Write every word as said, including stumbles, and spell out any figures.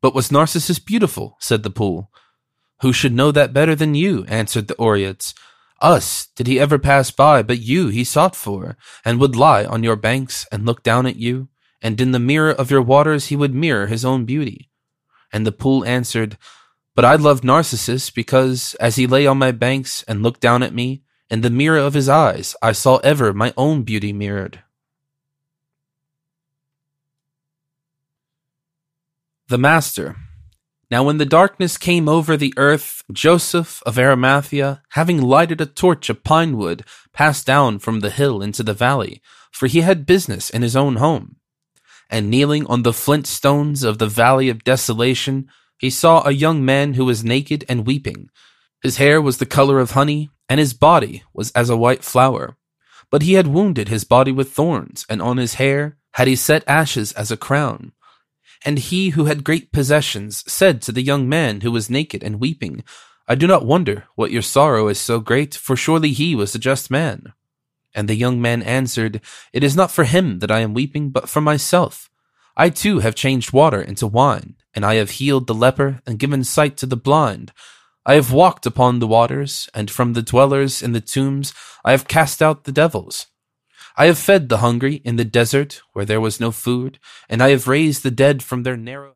"But was Narcissus beautiful?" said the pool. "Who should know that better than you?" answered the Oreads. "Us did he ever pass by, but you he sought for, and would lie on your banks and look down at you, and in the mirror of your waters he would mirror his own beauty." And the pool answered, "But I loved Narcissus because, as he lay on my banks and looked down at me, in the mirror of his eyes I saw ever my own beauty mirrored." The Master. Now when the darkness came over the earth, Joseph of Arimathea, having lighted a torch of pine wood, passed down from the hill into the valley, for he had business in his own home. And kneeling on the flint stones of the valley of desolation, he saw a young man who was naked and weeping. His hair was the color of honey, and his body was as a white flower. But he had wounded his body with thorns, and on his hair had he set ashes as a crown. And he who had great possessions said to the young man who was naked and weeping, "I do not wonder what your sorrow is so great, for surely he was a just man." And the young man answered, "It is not for him that I am weeping, but for myself. I too have changed water into wine, and I have healed the leper and given sight to the blind. I have walked upon the waters, and from the dwellers in the tombs I have cast out the devils. I have fed the hungry in the desert where there was no food, and I have raised the dead from their narrow